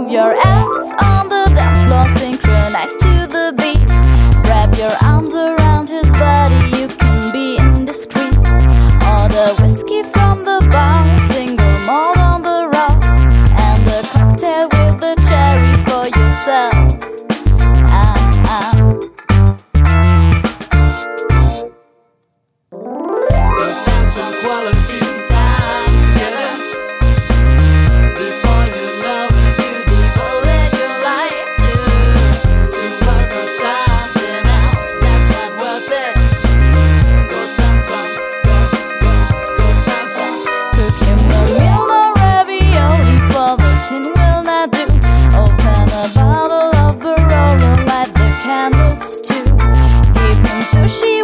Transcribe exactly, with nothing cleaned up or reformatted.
Move your ass on the dance floor, synchronized to the beat. Wrap your arms around his body, you can be indiscreet. Order whiskey from the bar, single malt on the rocks, and a cocktail with the cherry for yourself. Ah, ah. Go spend some quality time together before you love and you devoted your life to to work or something else that's not worth it. Go spend some, go, go, go spend some. Cook him a meal, no ravioli, for the tin will not do. Open a bottle of Barolo, light the candles too. Give him sushi